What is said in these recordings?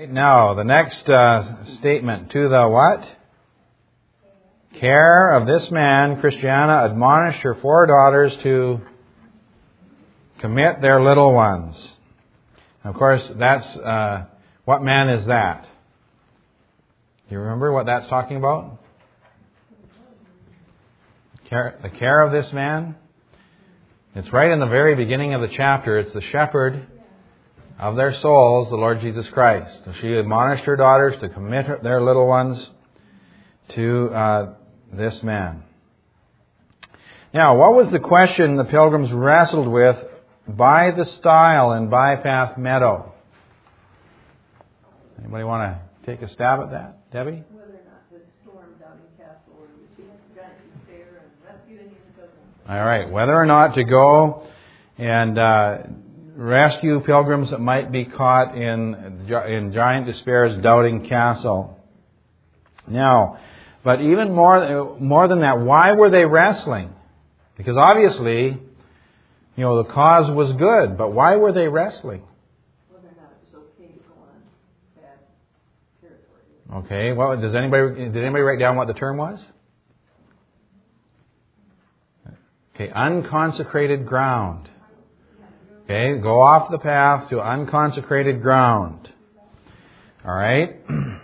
Now, the next statement, to the what? Care of this man, Christiana admonished her 4 daughters to commit their little ones. And of course, that's, what man is that? Do you remember what that's talking about? The care of this man? It's right in the very beginning of the chapter. It's the shepherd of their souls, the Lord Jesus Christ. So she admonished her daughters to commit their little ones to this man. Now, what was the question the pilgrims wrestled with by the stile in Bypath Meadow? Anybody want to take a stab at that? Debbie? Whether or not to storm Doubting Castle or to giant despair and rescue any of the pilgrims. All right. Whether or not to go and rescue pilgrims that might be caught in Giant Despair's Doubting Castle. Now, but even more than that, why were they wrestling? Because obviously, the cause was good, but why were they wrestling? Whether or not it was okay to go on bad territory. Okay, well, did anybody write down what the term was? Okay, unconsecrated ground. Okay, go off the path to unconsecrated ground. All right.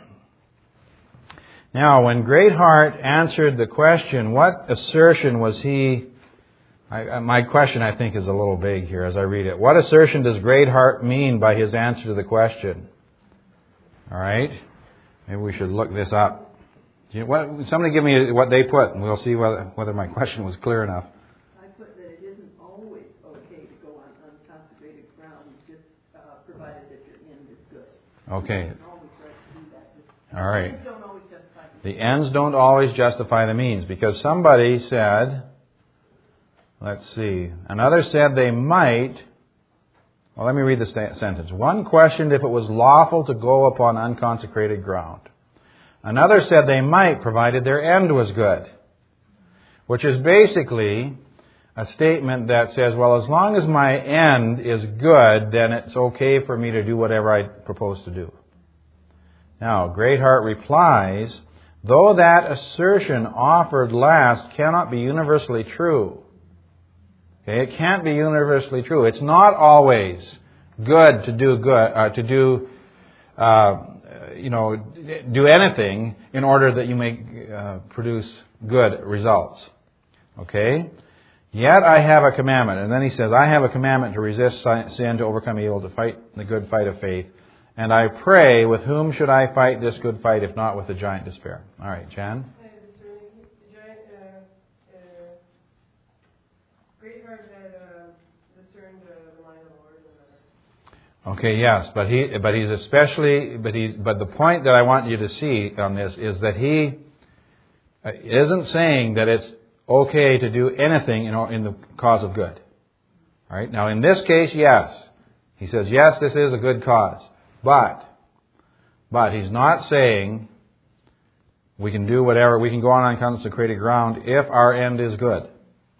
Now, when Greatheart answered the question, what assertion was he... my question, I think, is a little vague here as I read it. What assertion does Greatheart mean by his answer to the question? All right. Maybe we should look this up. Somebody give me what they put, and we'll see whether my question was clear enough. I put that it isn't always okay to go on unconsecrated ground, just provided that your end is good. Okay. You don't always try to do that. All right. The ends don't always justify The ends don't always justify the means, because somebody said, let's see, another said they might. Well, let me read the sentence. One questioned if it was lawful to go upon unconsecrated ground. Another said they might, provided their end was good. Which is basically a statement that says, well, as long as my end is good, then it's okay for me to do whatever I propose to do. Now, Greatheart replies, though that assertion offered last cannot be universally true. Okay, it can't be universally true. It's not always good to do anything in order that you may produce good results. Okay? Yet I have a commandment. And then he says, I have a commandment to resist sin, to overcome evil, to fight the good fight of faith. And I pray, with whom should I fight this good fight, if not with the giant despair? All right, Jan? Okay, yes, but the point that I want you to see on this is that he isn't saying that it's okay to do anything in the cause of good. All right. Now, in this case, yes, he says yes, this is a good cause, but he's not saying we can do whatever, we can go on unconsecrated ground if our end is good.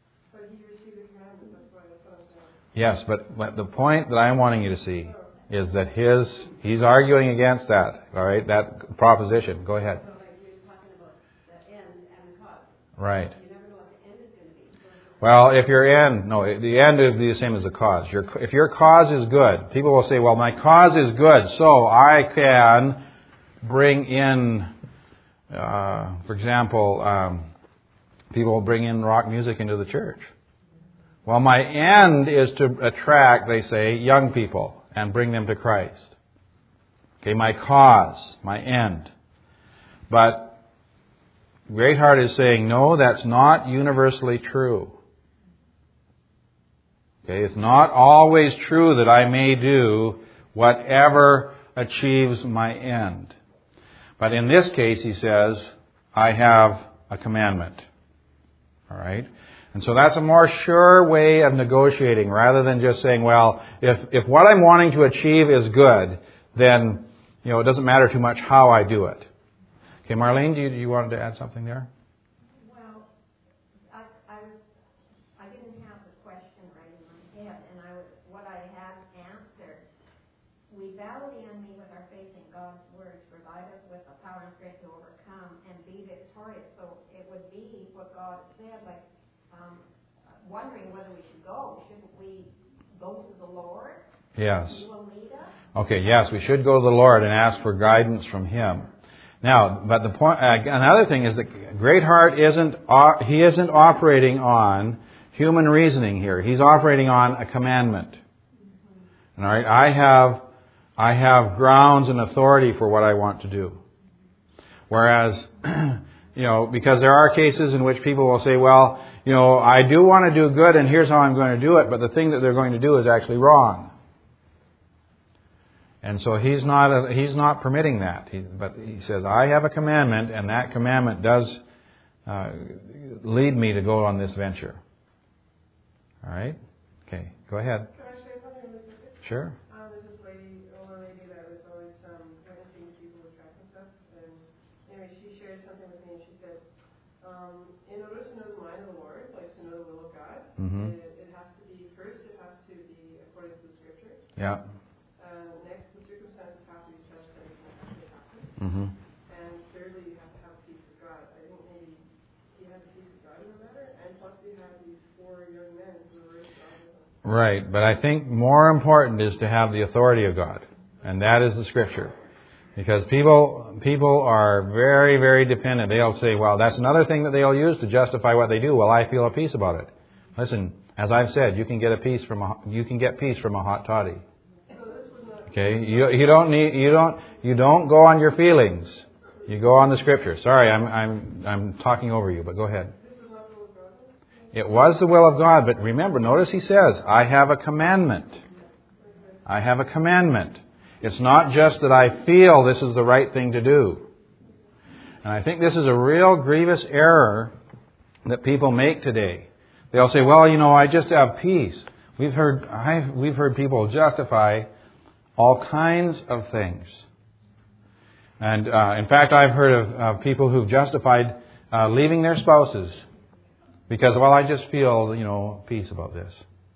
Yes, but the point that I'm wanting you to see is that he's arguing against that, all right, that proposition. Go ahead. So like you're talking about the end and the cause. Right. You never know what the end is going to be. Well, the end would be the same as the cause. If your cause is good, people will say, well, my cause is good, so I can bring in, for example, people will bring in rock music into the church. Well, my end is to attract, they say, young people and bring them to Christ. Okay, my cause, my end. But Greatheart is saying, no, that's not universally true. Okay, it's not always true that I may do whatever achieves my end. But in this case, he says, I have a commandment. All right? And so that's a more sure way of negotiating rather than just saying, well, if what I'm wanting to achieve is good, then, it doesn't matter too much how I do it. Okay, Marlene, do you wanted to add something there? Well, I didn't have the question right in my head, and what I had answered, we battle the enemy with our faith in God us with the power and strength to overcome and be victorious. So it would be what God said, like wondering whether we should go. Shouldn't we go to the Lord? Yes. He will lead us. Okay, yes, we should go to the Lord and ask for guidance from Him. Now, but the point, another thing is that Greatheart isn't operating on human reasoning here. He's operating on a commandment. All right, I have grounds and authority for what I want to do. Whereas, because there are cases in which people will say, well, I do want to do good and here's how I'm going to do it, but the thing that they're going to do is actually wrong. And so he's not permitting that. But he says, I have a commandment, and that commandment does lead me to go on this venture. All right? Okay, go ahead. Can I share something with you? Sure. There's this older lady that was always witnessing people with tracks and stuff. And anyway, she shared something with me, and she said, in order to know the mind of the Lord, like to know the will of God, it has to be, first it has to be according to the Scripture. Yeah. Next, the circumstances have to be such that it can actually happen. Mm-hmm. And thirdly, you have to have peace with God. I think maybe he had the peace with God in the matter, and plus he had these 4 young men who were raised God with him. Right, but I think more important is to have the authority of God, and that is the Scripture. Because people are very, very dependent. They'll say, well, that's another thing that they'll use to justify what they do. Well, I feel a peace about it. Listen, as I've said, you can get peace from a hot toddy. Okay, you don't go on your feelings. You go on the Scripture. Sorry, I'm talking over you, but go ahead. It was the will of God, but remember, notice he says, I have a commandment. I have a commandment. It's not just that I feel this is the right thing to do. And I think this is a real grievous error that people make today. They'll say, well, I just have peace. We've heard people justify all kinds of things. And in fact, I've heard of people who've justified leaving their spouses because, well, I just feel, peace about this.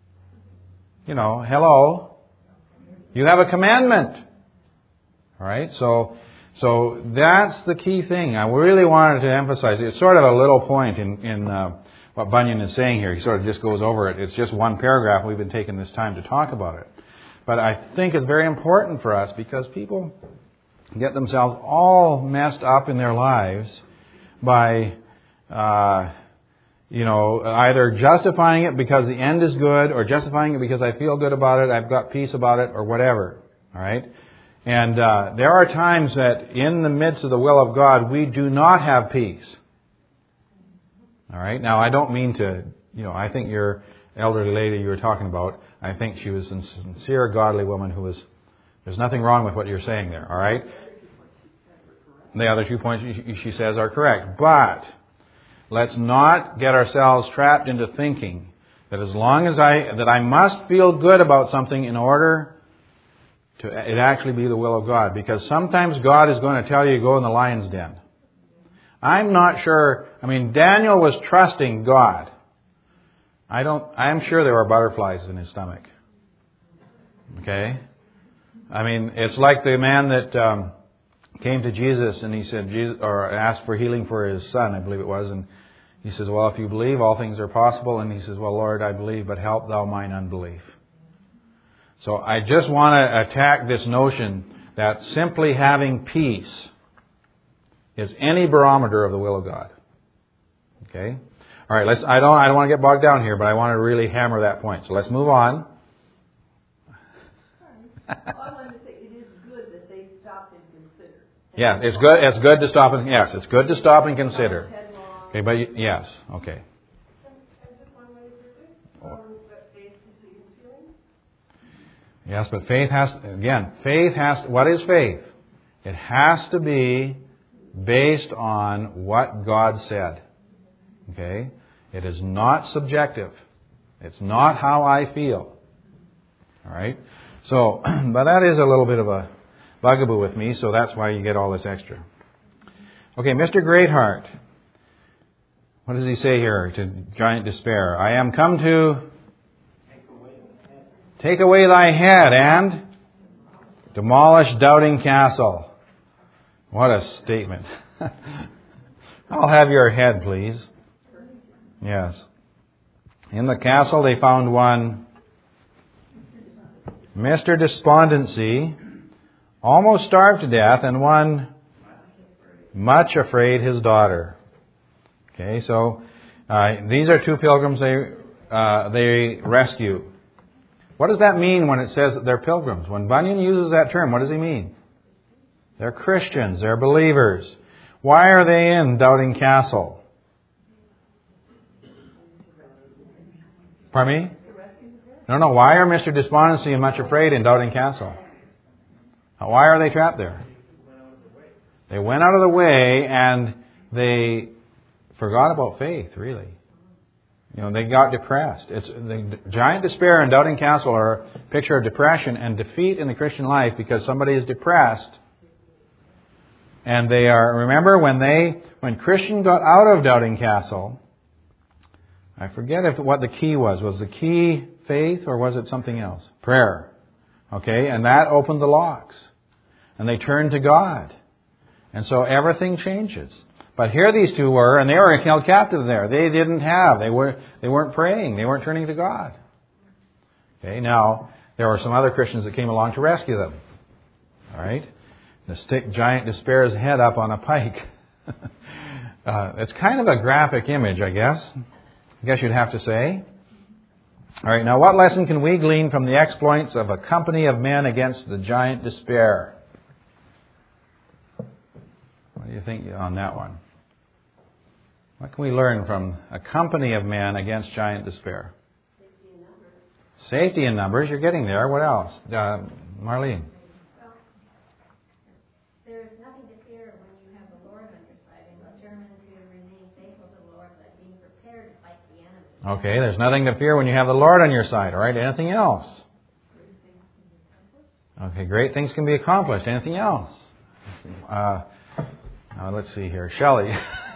Hello. You have a commandment. All right? So that's the key thing. I really wanted to emphasize it. It's sort of a little point in what Bunyan is saying here. He sort of just goes over it. It's just one paragraph. We've been taking this time to talk about it. But I think it's very important for us because people get themselves all messed up in their lives by, either justifying it because the end is good or justifying it because I feel good about it, I've got peace about it, or whatever. All right? And there are times that in the midst of the will of God, we do not have peace. All right? Now, I don't mean to, I think your elderly lady you were talking about, I think she was a sincere, godly woman there's nothing wrong with what you're saying there, all right? The other 2 points she says are correct. But let's not get ourselves trapped into thinking that as long as I must feel good about something in order to it actually be the will of God. Because sometimes God is going to tell you to go in the lion's den. I'm not sure. Daniel was trusting God. I'm sure there were butterflies in his stomach. Okay? It's like the man that came to Jesus and he said, or asked for healing for his son, I believe it was, and he says, well, if you believe, all things are possible. And he says, well, Lord, I believe, but help thou mine unbelief. So I just want to attack this notion that simply having peace is any barometer of the will of God. Okay? All right, I don't want to get bogged down here, but I want to really hammer that point. So let's move on. I wanted to say it is good that they stopped and considered. Yeah, it's good. It's good to stop and it's good to stop and consider. Okay, but yes, okay. And just one way quickly, that faith precedes feeling. Yes, but faith has. What is faith? It has to be based on what God said. Okay, it is not subjective. It's not how I feel. All right. So, but that is a little bit of a bugaboo with me, so that's why you get all this extra. Okay, Mr. Greatheart. What does he say here to Giant Despair? I am come to take away thy head and demolish Doubting Castle. What a statement. I'll have your head, please. Yes. In the castle they found one Mr. Despondency, almost starved to death, and one much afraid his daughter. Okay, so these are two pilgrims they rescue. What does that mean when it says that they're pilgrims? When Bunyan uses that term, what does he mean? They're Christians. They're believers. Why are they in Doubting Castle? Pardon me? No. Why are Mr. Despondency and Much Afraid in Doubting Castle? Why are they trapped there? They went out of the way and they forgot about faith, really. They got depressed. It's the giant despair and Doubting Castle are a picture of depression and defeat in the Christian life because somebody is depressed. And they are, remember when Christian got out of Doubting Castle, I forget what the key was. Was the key faith or was it something else? Prayer. Okay, and that opened the locks. And they turned to God. And so everything changes. But here these two were, and they were held captive there. They weren't praying. They weren't turning to God. Okay, now, there were some other Christians that came along to rescue them. All right? The stick giant despair's head up on a pike. It's kind of a graphic image, I guess. I guess you'd have to say. All right, now what lesson can we glean from the exploits of a company of men against the giant despair? What do you think on that one? What can we learn from a company of men against giant despair? Safety in numbers. Safety in numbers, you're getting there. What else? Marlene? Well, there is nothing to fear when you have the Lord on your side and determined to remain faithful to the Lord, but being prepared to fight the enemy. Okay, there's nothing to fear when you have the Lord on your side, all right? Anything else? Okay, great things can be accomplished. Anything else? Let's see here. Shelley.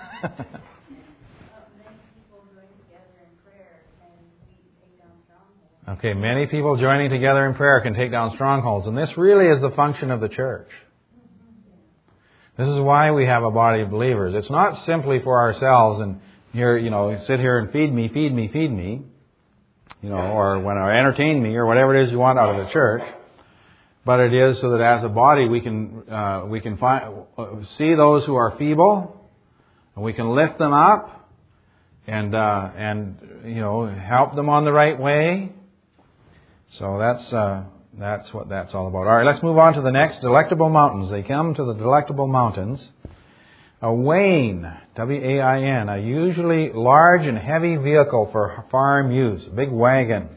Okay, many people joining together in prayer can take down strongholds. And this really is the function of the church. This is why we have a body of believers. It's not simply for ourselves and here, sit here and feed me, or when I entertain me or whatever it is you want out of the church. But it is so that as a body we can see those who are feeble, and we can lift them up and help them on the right way. So that's what that's all about. All right, let's move on to the next, Delectable Mountains. They come to the Delectable Mountains. A wain, W-A-I-N, a usually large and heavy vehicle for farm use, a big wagon.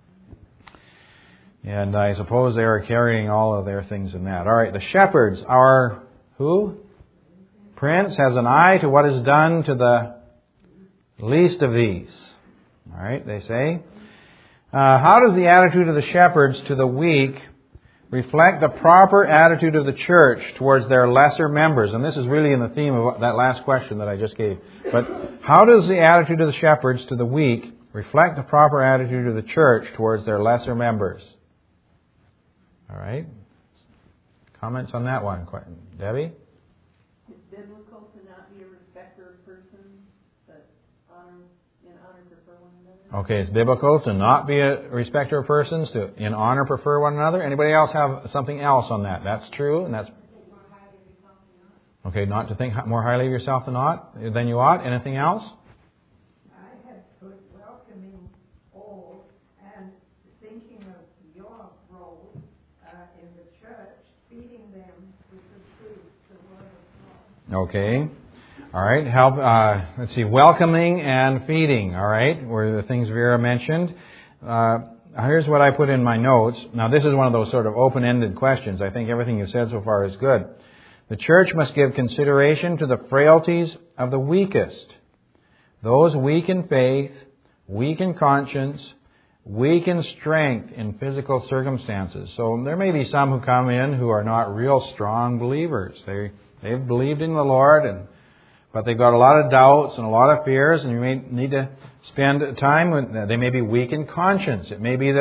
And I suppose they are carrying all of their things in that. All right, the shepherds, our who? Prince has an eye to what is done to the least of these. All right, they say. How does the attitude of the shepherds to the weak reflect the proper attitude of the church towards their lesser members? And this is really in the theme of that last question that I just gave. But how does the attitude of the shepherds to the weak reflect the proper attitude of the church towards their lesser members? All right. Comments on that one? Debbie? It's biblical to not be a respecter of persons, but in honor prefer one another. Okay, it's biblical to not be a respecter of persons, to in honor prefer one another. Anybody else have something else on that? That's true, and that's okay. Not to think more highly of yourself than you ought. Anything else? I had put welcoming all and thinking of your role in the church, feeding them with the truth, the word of God. Okay. All right. Help. Let's see. Welcoming and feeding. All right. Were the things Vera mentioned. Here's what I put in my notes. Now, this is one of those sort of open-ended questions. I think everything you've said so far is good. The church must give consideration to the frailties of the weakest. Those weak in faith, weak in conscience, weak in strength in physical circumstances. So there may be some who come in who are not real strong believers. They've believed in the Lord, but they've got a lot of doubts and a lot of fears, and you may need to spend time with them. They may be weak in conscience. It may be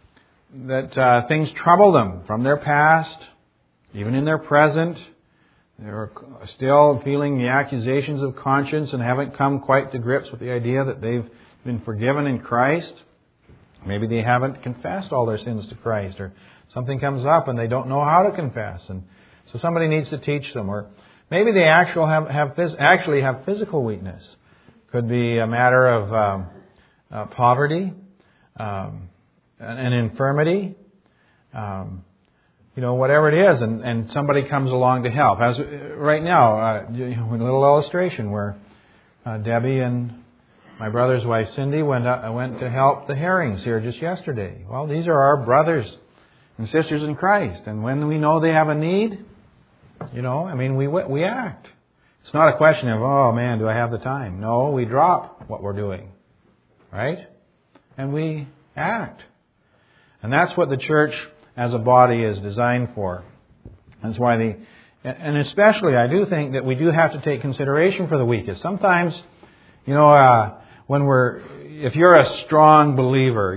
that things trouble them from their past, even in their present. They're still feeling the accusations of conscience and haven't come quite to grips with the idea that they've been forgiven in Christ. Maybe they haven't confessed all their sins to Christ, or something comes up and they don't know how to confess, and so somebody needs to teach them. Or maybe they actually have physical weakness. Could be a matter of poverty, an infirmity, whatever it is, and somebody comes along to help. As right now, a little illustration where Debbie and my brother's wife Cindy went to help the Herrings here just yesterday. Well, these are our brothers and sisters in Christ, and when we know they have a need, we act. It's not a question of, oh man, do I have the time? No, we drop what we're doing, right? And we act. And that's what the church as a body is designed for. That's why and especially I do think that we do have to take consideration for the weakest. Sometimes, if you're a strong believer,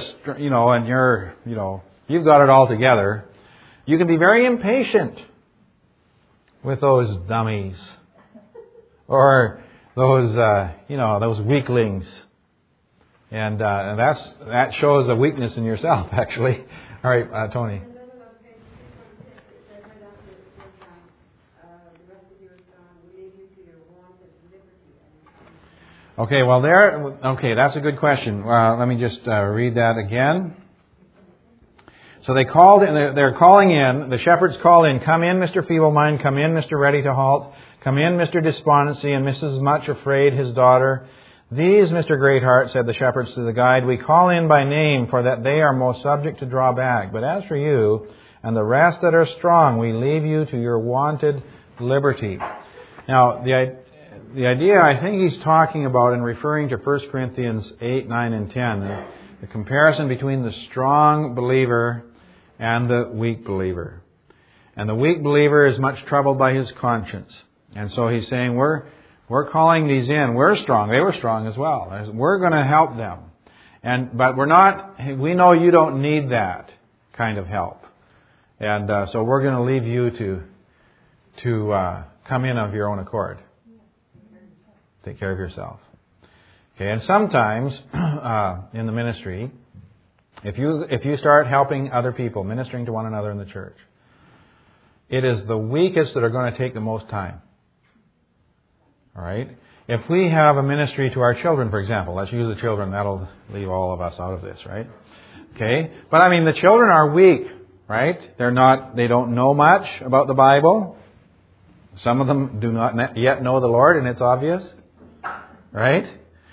you've got it all together, you can be very impatient with those dummies or those weaklings. And that shows a weakness in yourself, actually. All right, Tony. And then on page 246, it said right after the rest of yours, we leave you to your wanted liberty. Okay, that's a good question. Let me just read that again. So they're calling in, the shepherds call in, come in, Mr. Feeble-Mind, come in, Mr. Ready to Halt, come in, Mr. Despondency, and Mrs. Much Afraid, his daughter. These, Mr. Greatheart, said the shepherds to the guide, we call in by name, for that they are most subject to draw back. But as for you and the rest that are strong, we leave you to your wonted liberty. Now, the idea I think he's talking about in referring to 1 Corinthians 8, 9, and 10, the comparison between the strong believer and the weak believer. And the weak believer is much troubled by his conscience. And so he's saying, we're calling these in. We're strong. They were strong as well. We're going to help them. But we're not, we know you don't need that kind of help. And so we're going to leave you to come in of your own accord. Take care of yourself. Okay, and sometimes in the ministry, if you start helping other people, ministering to one another in the church, it is the weakest that are going to take the most time. All right? If we have a ministry to our children, for example, let's use the children, that'll leave all of us out of this, right? Okay? But the children are weak, right? They don't know much about the Bible. Some of them do not yet know the Lord, and it's obvious. Right?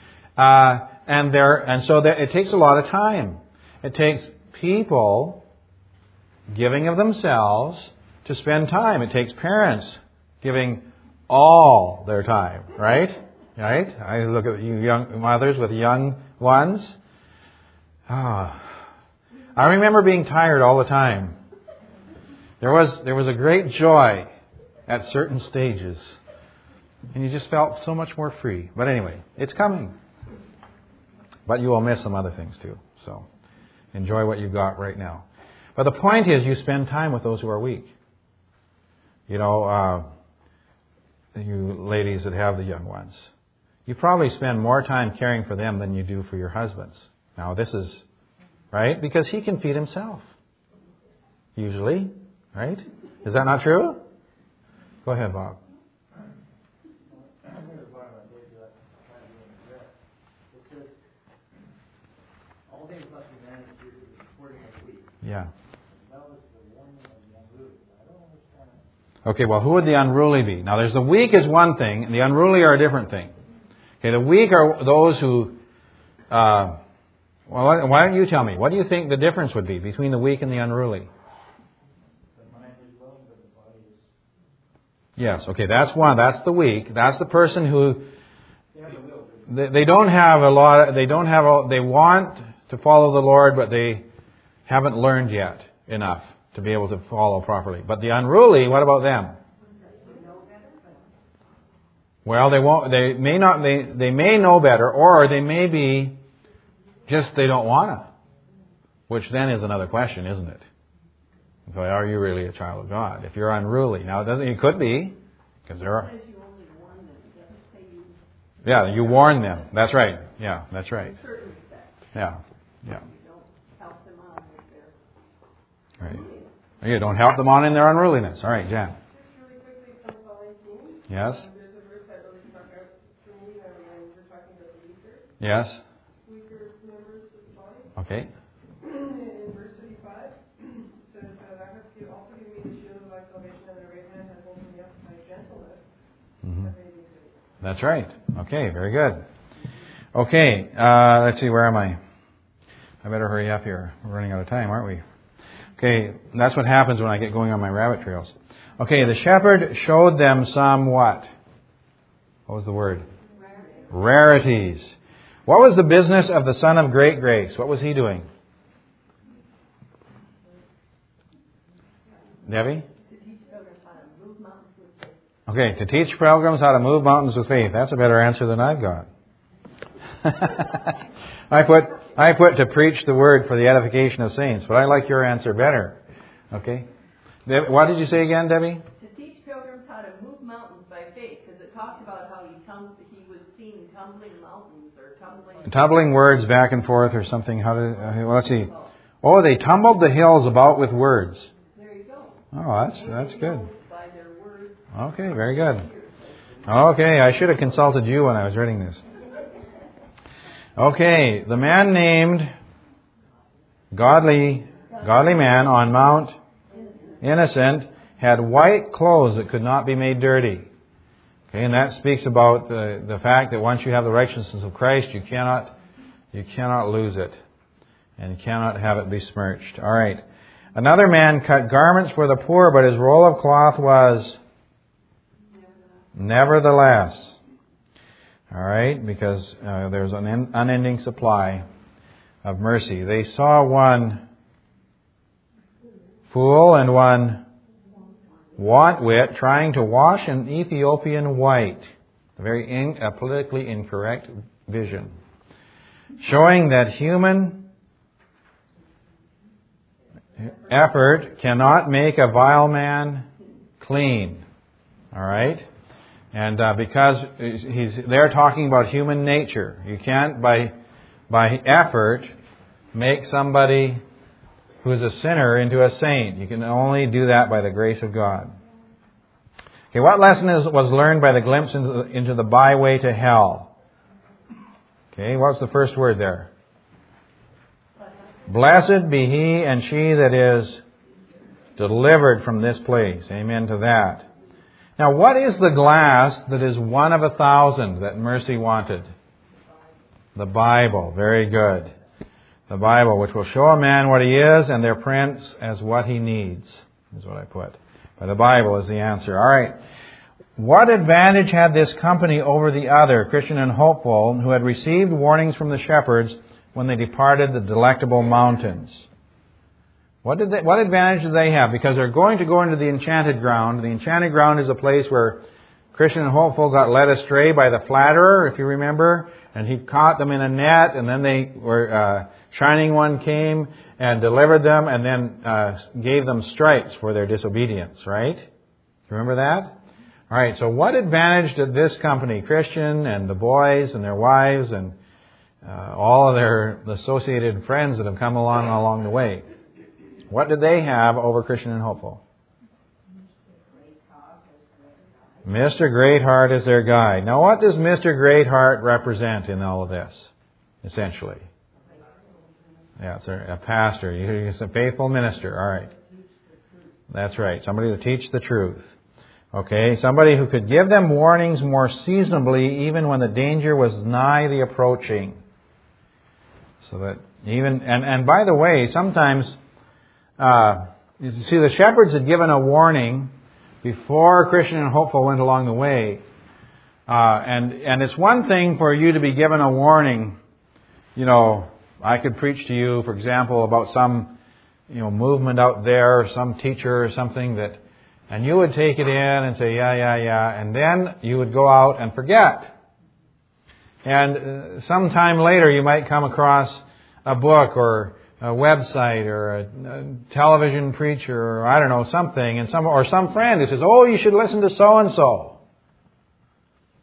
So it takes a lot of time. It takes people giving of themselves to spend time. It takes parents giving all their time, right? Right? I look at you young mothers with young ones. I remember being tired all the time. There was a great joy at certain stages. And you just felt so much more free. But anyway, it's coming. But you will miss some other things too. So enjoy what you've got right now. But the point is, you spend time with those who are weak. You ladies that have the young ones, you probably spend more time caring for them than you do for your husbands. Now this is, right? Because he can feed himself. Usually, right? Is that not true? Go ahead, Bob. Yeah. Okay, well, who would the unruly be? Now, there's the weak is one thing, and the unruly are a different thing. Okay, the weak are those who... why don't you tell me? What do you think the difference would be between the weak and the unruly? Yes, okay, that's one. That's the weak. That's the person who... They don't have a lot... They want to follow the Lord, but they haven't learned yet enough to be able to follow properly. But the unruly, what about them? Well, they won't. They may not. They may know better, or they may be just they don't want to. Which then is another question, isn't it? Are you really a child of God? If you're unruly, now it could be. Because there are. It says you only warn them. It doesn't say you Yeah, you warn them. That's right. Yeah, that's right. in certain respects. Yeah. You don't help them out with their Right. You don't help them on in their unruliness. All right, Jan. Just really quickly from Psalm 19. Yes. There's a verse that really stuck out for me when we're talking about the Yes. weaker members of the body. Okay. In verse 55, it says, Thou hast also given me the shield of thy salvation, and thy right hand hath holden me up with thy gentleness. Mhm. That made me great. That's right. Okay, very good. Okay, let's see, where am I? I better hurry up here. We're running out of time, aren't we? Okay, that's what happens when I get going on my rabbit trails. Okay, the shepherd showed them some what? What was the word? Rarities. What was the business of the Son of Great Grace? What was he doing? Debbie? to teach children how to move mountains with faith. Okay, to teach pilgrims how to move mountains with faith. That's a better answer than I've got. I put to preach the word for the edification of saints, but I like your answer better. Okay? What did you say again, Debbie? To teach pilgrims how to move mountains by faith, because it talked about how he was seen tumbling mountains or Tumbling words back and forth or something. Well, let's see. Oh, they tumbled the hills about with words. There you go. Oh, that's good. By their words. Okay, very good. Okay, I should have consulted you when I was reading this. Okay, the man named godly man on Mount Innocent had white clothes that could not be made dirty. Okay, and that speaks about the fact that once you have the righteousness of Christ, you cannot lose it, and you cannot have it besmirched. All right. Another man cut garments for the poor, but his roll of cloth was nevertheless. All right, because there's an unending supply of mercy. They saw one fool and one wantwit trying to wash an Ethiopian white. A very politically incorrect vision. Showing that human effort cannot make a vile man clean. All right? And because they're talking about human nature. You can't, by effort, make somebody who's a sinner into a saint. You can only do that by the grace of God. Okay, what lesson was learned by the glimpse into the byway to hell? Okay, what's the first word there? Blessed be he and she that is delivered from this place. Amen to that. Now, what is the glass that is one of 1,000 that mercy wanted? The Bible. Very good. The Bible, which will show a man what he is and their prince as what he needs, is what I put. But the Bible is the answer. All right. What advantage had this company over the other, Christian and Hopeful, who had received warnings from the shepherds when they departed the delectable mountains? What advantage did they have? Because they're going to go into the enchanted ground. The enchanted ground is a place where Christian and Hopeful got led astray by the flatterer, if you remember, and he caught them in a net, and then they were Shining One came and delivered them, and then gave them stripes for their disobedience. Right? Remember that? All right. So, what advantage did this company, Christian and the boys and their wives and all of their associated friends that have come along the way? What did they have over Christian and Hopeful? Mr. Greatheart is their guide. Now, what does Mr. Greatheart represent in all of this, essentially? Yeah, it's a pastor. He's a faithful minister. All right. That's right. Somebody to teach the truth. Okay. Somebody who could give them warnings more seasonably even when the danger was nigh the approaching. So that even, and by the way, sometimes, you see, the shepherds had given a warning before Christian and Hopeful went along the way. And it's one thing for you to be given a warning. You know, I could preach to you, for example, about some, movement out there, or some teacher or something and you would take it in and say, yeah, and then you would go out and forget. And sometime later you might come across a book or a website or a television preacher or I don't know, something, or some friend who says, oh, you should listen to so-and-so.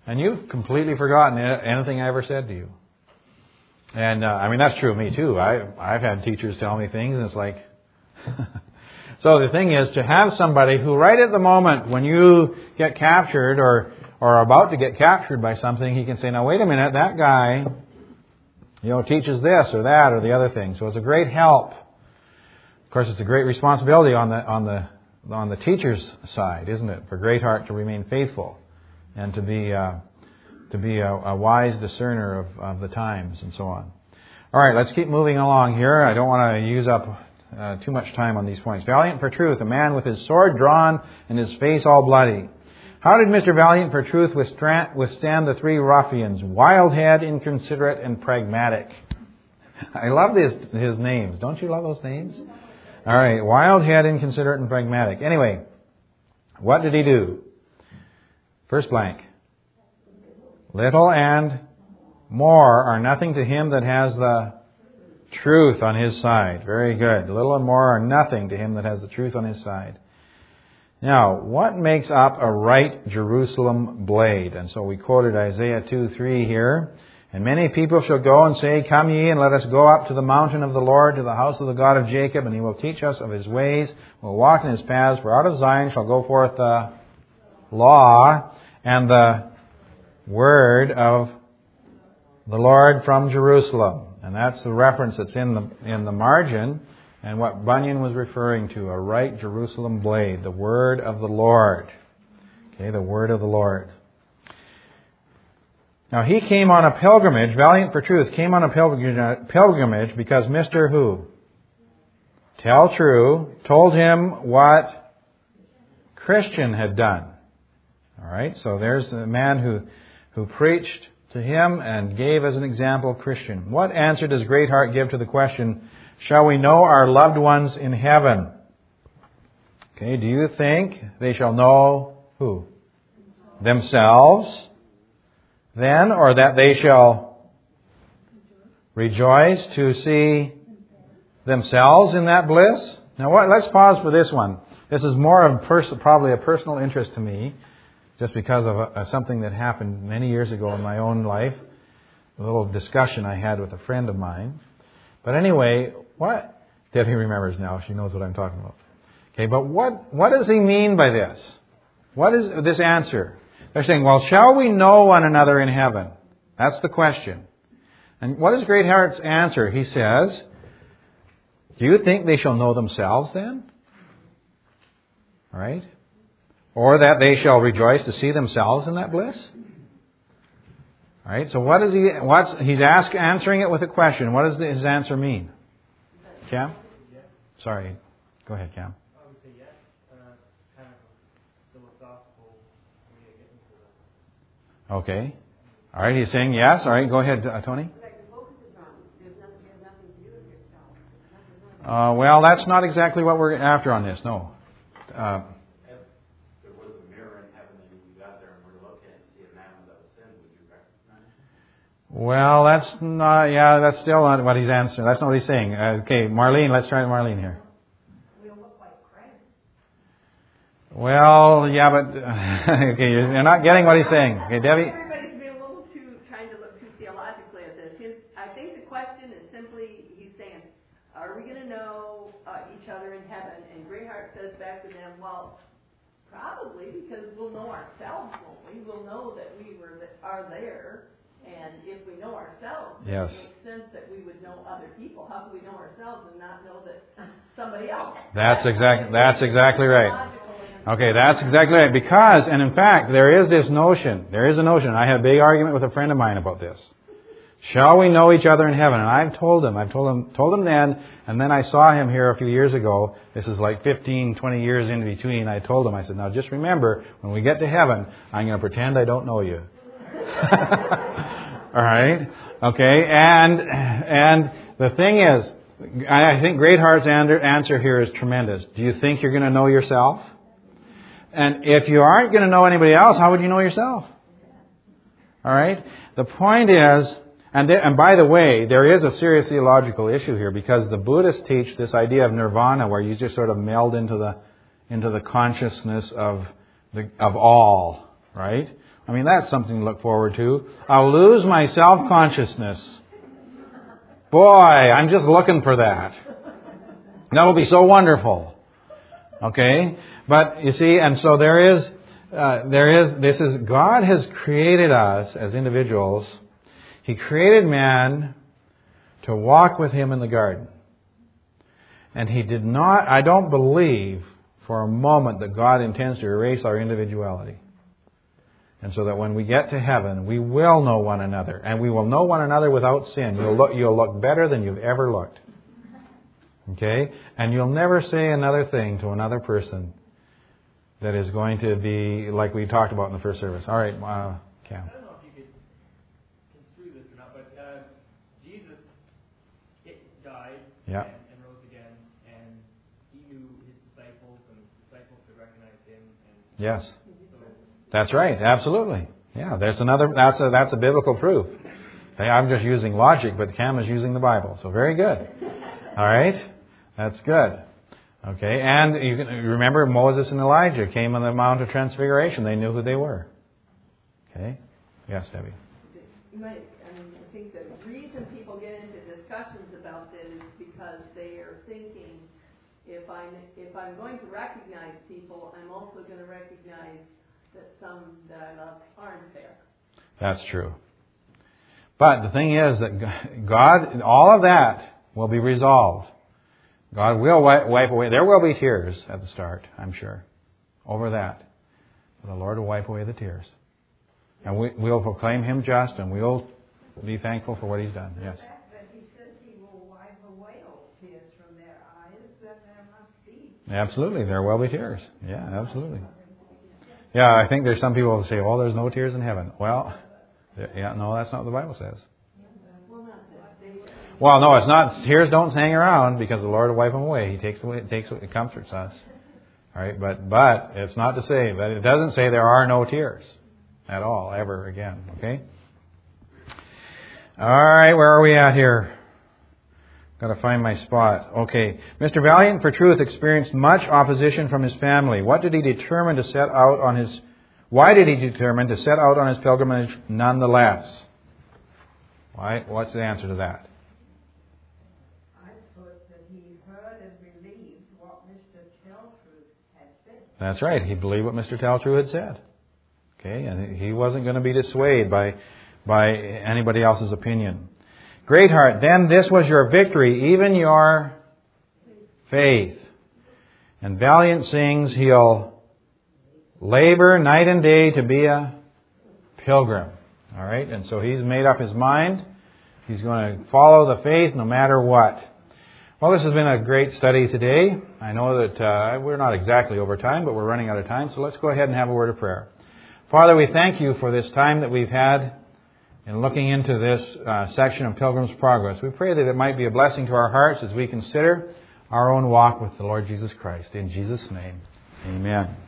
And you've completely forgotten anything I ever said to you. And, that's true of me too. I've had teachers tell me things and it's like... So the thing is to have somebody who right at the moment when you get captured or are about to get captured by something, he can say, now wait a minute, that guy, teaches this or that or the other thing. So it's a great help. Of course, it's a great responsibility on the teacher's side, isn't it? For Greatheart to remain faithful and to be a wise discerner of the times and so on. All right, let's keep moving along here. I don't want to use up too much time on these points. Valiant for truth, a man with his sword drawn and his face all bloody. How did Mr. Valiant for truth withstand the three ruffians? Wildhead, inconsiderate, and pragmatic. I love his names. Don't you love those names? All right, Wildhead, inconsiderate, and pragmatic. Anyway, what did he do? First blank. Little and more are nothing to him that has the truth on his side. Very good. Little and more are nothing to him that has the truth on his side. Now, what makes up a right Jerusalem blade? And so we quoted Isaiah 2:3 here. And many people shall go and say, come ye, and let us go up to the mountain of the Lord, to the house of the God of Jacob, and he will teach us of his ways. We'll walk in his paths, for out of Zion shall go forth the law and the word of the Lord from Jerusalem. And that's the reference that's in the margin, and what Bunyan was referring to, a right Jerusalem blade, the word of the Lord. Okay, the word of the Lord. Now he came on a pilgrimage, Valiant for Truth, came on a pilgrimage because Mr. Who? Tell True told him what Christian had done. All right, so there's a man who preached to him and gave as an example Christian. What answer does Greatheart give to the question, shall we know our loved ones in heaven? Okay, do you think they shall know who? Themselves then, or that they shall rejoice to see themselves in that bliss? Now let's pause for this one. This is more of probably a personal interest to me, just because of something that happened many years ago in my own life, a little discussion I had with a friend of mine. But anyway, what? Debbie remembers now. She knows what I'm talking about. Okay, but what does he mean by this? What is this answer? They're saying, well, shall we know one another in heaven? That's the question. And what is Greatheart's answer? He says, do you think they shall know themselves then? All right? Or that they shall rejoice to see themselves in that bliss? All right, so he's answering it with a question. What does his answer mean? Cam? Sorry. Go ahead, Cam. I would say yes. Kind of philosophical way of getting to that. Okay. All right, he's saying yes. All right, go ahead, Tony. Like the focus is wrong. There's nothing to do with yourself. Well, that's not exactly what we're after on this, no. If there was a mirror in heaven and you got there and were to look at it and see a man without sin, would you recognize it? Well, that's still not what he's answering. That's not what he's saying. Okay, Marlene, let's try Marlene here. We'll look like Christ. Well, yeah, but okay, you're not getting what he's saying. Okay, Debbie. Everybody's been a little trying to look too theologically at this. I think the question is simply, he's saying, are we going to know each other in heaven? And Greatheart says back to them, well, probably, because we'll know ourselves, won't we? We'll know that we are there. And if we know ourselves, yes, it makes sense that we would know other people. How can we know ourselves and not know that somebody else? That's exactly right. Okay, that's exactly right. Because, and in fact, there is a notion. I had a big argument with a friend of mine about this. Shall we know each other in heaven? And I've told him then, and then I saw him here a few years ago. This is like 15, 20 years in between. I told him, I said, now just remember, when we get to heaven, I'm going to pretend I don't know you. All right? Okay, and the thing is, I think Greatheart's answer here is tremendous. Do you think you're going to know yourself? And if you aren't going to know anybody else, how would you know yourself? All right? The point is, and by the way, there is a serious theological issue here, because the Buddhists teach this idea of nirvana, where you just sort of meld into the consciousness of all, right? I mean, that's something to look forward to. I'll lose my self-consciousness. Boy, I'm just looking for that. That'll be so wonderful. Okay? But you see, and so God has created us as individuals. He created man to walk with Him in the garden. And He did not, I don't believe for a moment that God intends to erase our individuality. And so that when we get to heaven, we will know one another. And we will know one another without sin. You'll look better than you've ever looked. Okay? And you'll never say another thing to another person that is going to be like we talked about in the first service. All right, Cam. I don't know if you could construe this or not, but Jesus died Yeah. and rose again, and He knew His disciples, and the disciples could recognize Him. And Yes. so, That's right. Absolutely. Yeah, that's a biblical proof. Hey, I'm just using logic, but Cam is using the Bible. So very good. All right. That's good. Okay. And you can remember Moses and Elijah came on the Mount of Transfiguration. They knew who they were. Okay. Yes, Debbie. I think the reason people get into discussions about this is because they are thinking, if I'm going to recognize people, I'm also going to recognize that some that I love aren't there. That's true. But the thing is that God, all of that will be resolved. God will wipe away. There will be tears at the start, I'm sure, over that. But the Lord will wipe away the tears. And we'll proclaim Him just, and we'll be thankful for what He's done. Yes. But He says He will wipe away all tears from their eyes, then there must be. Absolutely. There will be tears. Yeah, absolutely. Yeah, I think there's some people who say, "Oh, there's no tears in heaven." Well, yeah, no, that's not what the Bible says. Well, no, it's not. Tears don't hang around because the Lord will wipe them away. He takes away, it comforts us. All right, but it's not to say that it doesn't say there are no tears at all ever again. Okay. All right, where are we at here? Got to find my spot. Okay. Mr. Valiant for Truth experienced much opposition from his family. Why did he determine to set out on his pilgrimage nonetheless? Why? What's the answer to that? I thought that he heard and believed what Mr. Teltruth had said. That's right. He believed what Mr. Teltruth had said. Okay, and he wasn't going to be dissuaded by anybody else's opinion. Greatheart, then this was your victory, even your faith. And Valiant sings, he'll labor night and day to be a pilgrim. All right, and so he's made up his mind. He's going to follow the faith no matter what. Well, this has been a great study today. I know that we're not exactly over time, but we're running out of time, so let's go ahead and have a word of prayer. Father, we thank You for this time that we've had in looking into this section of Pilgrim's Progress. We pray that it might be a blessing to our hearts as we consider our own walk with the Lord Jesus Christ. In Jesus' name, amen.